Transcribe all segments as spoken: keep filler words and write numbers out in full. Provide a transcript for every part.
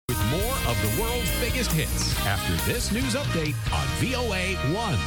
With more of the world's biggest hits after this news update on V O A one.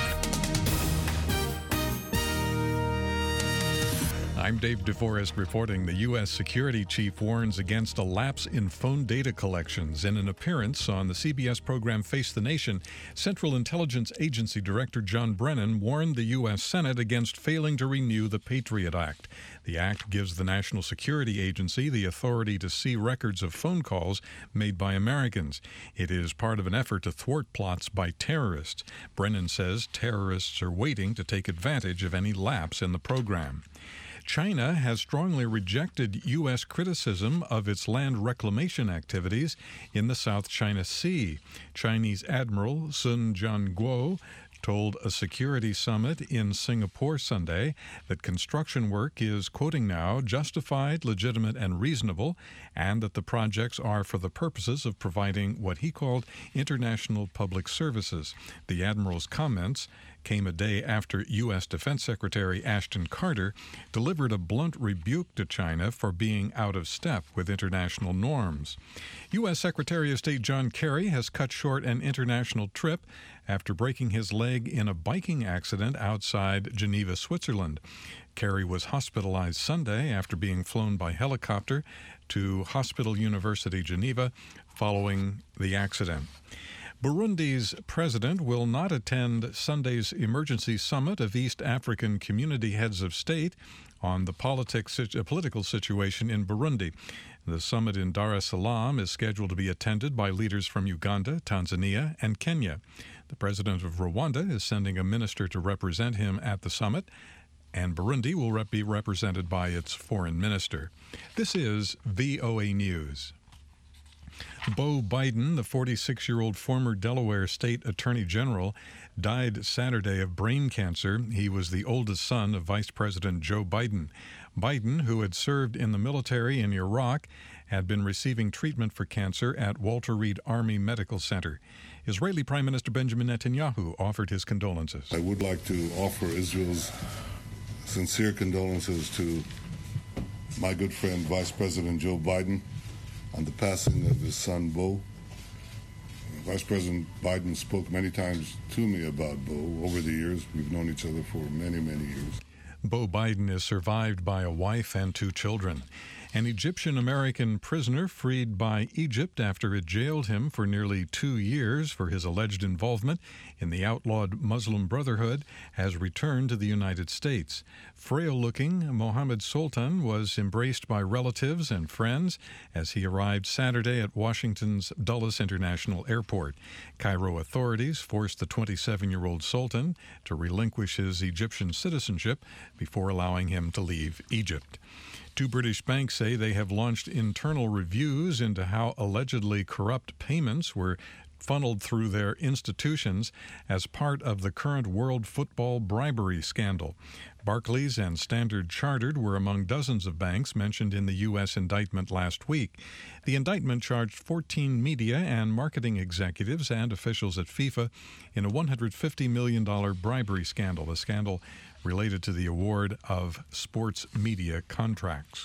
I'm Dave DeForest reporting. The U S security chief warns against a lapse in phone data collections. In an appearance on the C B S program Face the Nation, Central Intelligence Agency Director John Brennan warned the U S Senate against failing to renew the Patriot Act. The act gives the National Security Agency the authority to see records of phone calls made by Americans. It is part of an effort to thwart plots by terrorists. Brennan says terrorists are waiting to take advantage of any lapse in the program. China has strongly rejected U S criticism of its land reclamation activities in the South China Sea. Chinese Admiral Sun Jianguo told a security summit in Singapore Sunday that construction work is, quoting now, justified, legitimate, and reasonable, and that the projects are for the purposes of providing what he called international public services. The Admiral's comments came a day after U S Defense Secretary Ashton Carter delivered a blunt rebuke to China for being out of step with international norms. U S Secretary of State John Kerry has cut short an international trip after breaking his leg in a biking accident outside Geneva, Switzerland. Kerry was hospitalized Sunday after being flown by helicopter to Hospital University Geneva following the accident. Burundi's president will not attend Sunday's emergency summit of East African community heads of state on the politics, uh, political situation in Burundi. The summit in Dar es Salaam is scheduled to be attended by leaders from Uganda, Tanzania, and Kenya. The president of Rwanda is sending a minister to represent him at the summit, and Burundi will rep- be represented by its foreign minister. This is V O A News. Beau Biden, the forty-six-year-old former Delaware State Attorney General, died Saturday of brain cancer. He was the oldest son of Vice President Joe Biden. Biden, who had served in the military in Iraq, had been receiving treatment for cancer at Walter Reed Army Medical Center. Israeli Prime Minister Benjamin Netanyahu offered his condolences. I would like to offer Israel's sincere condolences to my good friend, Vice President Joe Biden, on the passing of his son, Beau. Vice President Biden spoke many times to me about Beau over the years. We've known each other for many, many years. Beau Biden is survived by a wife and two children. An Egyptian-American prisoner freed by Egypt after it jailed him for nearly two years for his alleged involvement in the outlawed Muslim Brotherhood has returned to the United States. Frail-looking Mohammed Sultan was embraced by relatives and friends as he arrived Saturday at Washington's Dulles International Airport. Cairo authorities forced the twenty-seven-year-old Sultan to relinquish his Egyptian citizenship before allowing him to leave Egypt. Two British banks say they have launched internal reviews into how allegedly corrupt payments were funneled through their institutions as part of the current world football bribery scandal. Barclays and Standard Chartered were among dozens of banks mentioned in the U S indictment last week. The indictment charged fourteen media and marketing executives and officials at FIFA in a one hundred fifty million dollars bribery scandal, the scandal related to the award of sports media contracts.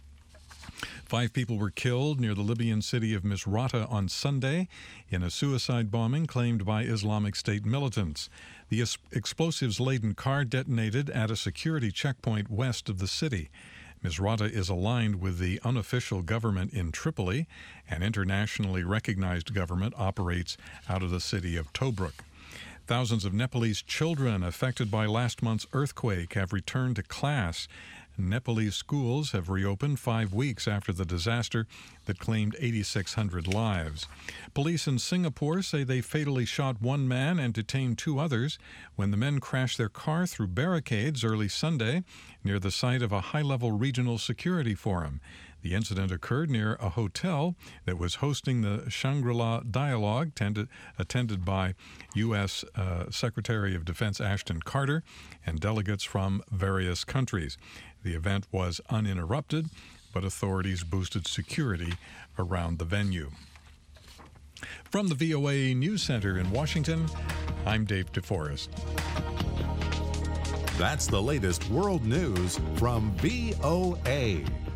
Five people were killed near the Libyan city of Misrata on Sunday in a suicide bombing claimed by Islamic State militants. The es- explosives-laden car detonated at a security checkpoint west of the city. Misrata is aligned with the unofficial government in Tripoli. An internationally recognized government operates out of the city of Tobruk. Thousands of Nepalese children affected by last month's earthquake have returned to class. Nepalese schools have reopened five weeks after the disaster that claimed eighty-six hundred lives. Police in Singapore say they fatally shot one man and detained two others when the men crashed their car through barricades early Sunday near the site of a high-level regional security forum. The incident occurred near a hotel that was hosting the Shangri-La Dialogue, tended, attended by U S Uh, Secretary of Defense Ashton Carter and delegates from various countries. The event was uninterrupted, but authorities boosted security around the venue. From the V O A News Center in Washington, I'm Dave DeForest. That's the latest world news from V O A.